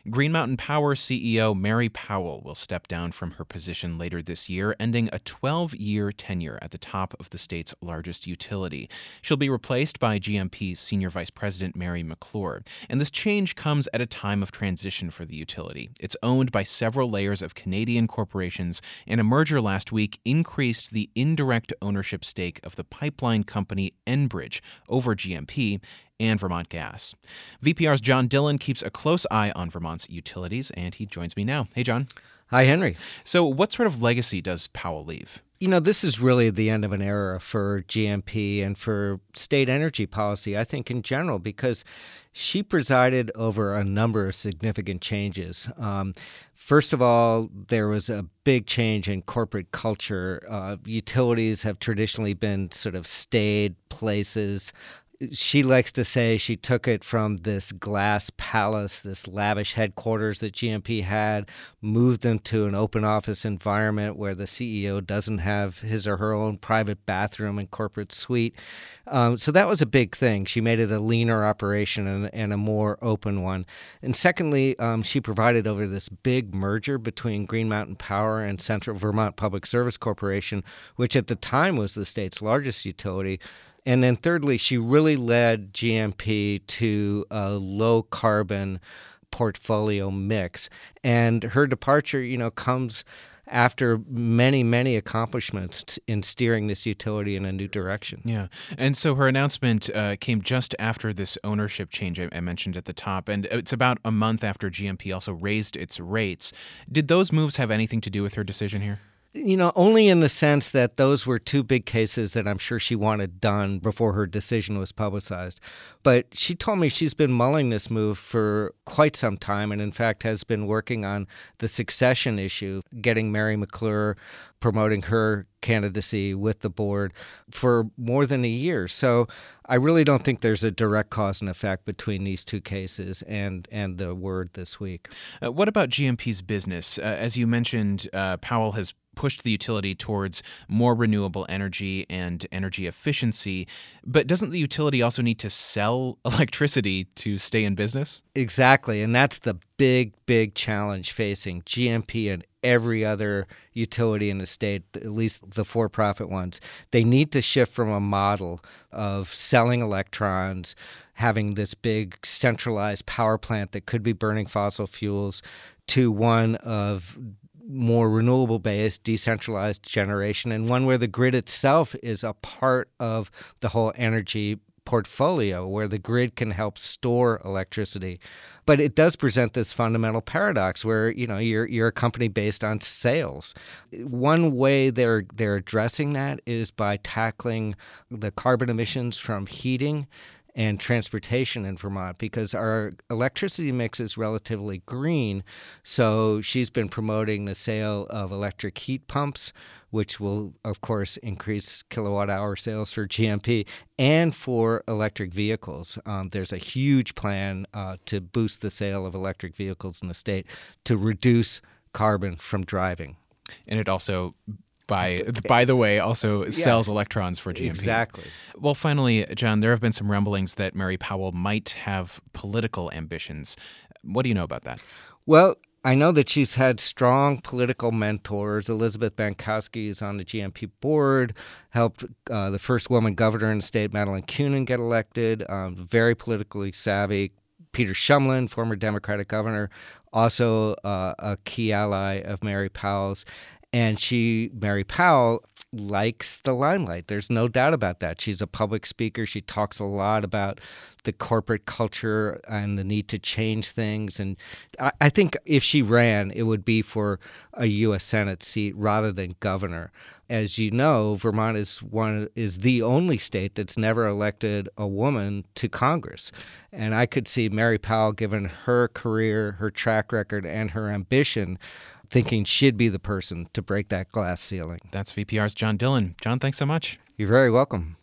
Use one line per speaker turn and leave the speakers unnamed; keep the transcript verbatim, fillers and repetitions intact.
Green Mountain Power C E O Mary Powell will step down from her position later this year, ending a twelve-year tenure at the top of the state's largest utility. She'll be replaced by G M P's Senior Vice President Mary McClure. And this change comes at a time of transition for the utility. It's owned by several layers of Canadian corporations, and a merger last week increased the indirect ownership stake of the pipeline company Enbridge over G M P and Vermont Gas. V P R's John Dillon keeps a close eye on Vermont's utilities, and he joins me now. Hey, John.
Hi, Henry.
So what sort of legacy does Powell leave?
You know, this is really the end of an era for G M P and for state energy policy, I think, in general, because she presided over a number of significant changes. Um, first of all, there was a big change in corporate culture. Uh, utilities have traditionally been sort of staid places. She likes to say she took it from this glass palace, this lavish headquarters that G M P had, moved them to an open office environment where the C E O doesn't have his or her own private bathroom and corporate suite. Um, so that was a big thing. She made it a leaner operation and, and a more open one. And secondly, um, she provided over this big merger between Green Mountain Power and Central Vermont Public Service Corporation, which at the time was the state's largest utility. And then thirdly, she really led G M P to a low-carbon portfolio mix. And her departure, you know, comes after many, many accomplishments in steering this utility in a new direction.
Yeah. And so her announcement uh, came just after this ownership change I, I mentioned at the top, and it's about a month after G M P also raised its rates. Did those moves have anything to do with her decision here?
You know, only in the sense that those were two big cases that I'm sure she wanted done before her decision was publicized. But she told me she's been mulling this move for quite some time and, in fact, has been working on the succession issue, getting Mary McClure, promoting her candidacy with the board for more than a year. So I really don't think there's a direct cause and effect between these two cases and, and the word this week.
Uh, what about G M P's business? Uh, as you mentioned, uh, Powell has pushed the utility towards more renewable energy and energy efficiency. But doesn't the utility also need to sell electricity to stay in business?
Exactly. And that's the big, big challenge facing G M P and every other utility in the state, at least the for-profit ones. They need to shift from a model of selling electrons, having this big centralized power plant that could be burning fossil fuels, to one of more renewable-based, decentralized generation, and one where the grid itself is a part of the whole energy portfolio, where the grid can help store electricity. But it does present this fundamental paradox where, you know, you're you're a company based on sales. One way they're they're addressing that is by tackling the carbon emissions from heating and transportation in Vermont, because our electricity mix is relatively green. So she's been promoting the sale of electric heat pumps, which will, of course, increase kilowatt-hour sales for G M P and for electric vehicles. Um, there's a huge plan uh, to boost the sale of electric vehicles in the state to reduce carbon from driving.
And it also By by the way, also
yeah,
sells electrons for G M P.
Exactly.
Well, finally, John, there have been some rumblings that Mary Powell might have political ambitions. What do you know about that?
Well, I know that she's had strong political mentors. Elizabeth Bankowski is on the G M P board, helped uh, the first woman governor in the state, Madeleine Kunin, get elected, um, very politically savvy. Peter Shumlin, former Democratic governor, also uh, a key ally of Mary Powell's. And she, Mary Powell, likes the limelight. There's no doubt about that. She's a public speaker. She talks a lot about the corporate culture and the need to change things. And I, I think if she ran, it would be for a U S Senate seat rather than governor. As you know, Vermont is one is the only state that's never elected a woman to Congress. And I could see Mary Powell, given her career, her track record, and her ambition, thinking she'd be the person to break that glass ceiling.
That's V P R's John Dillon. John, thanks so much.
You're very welcome.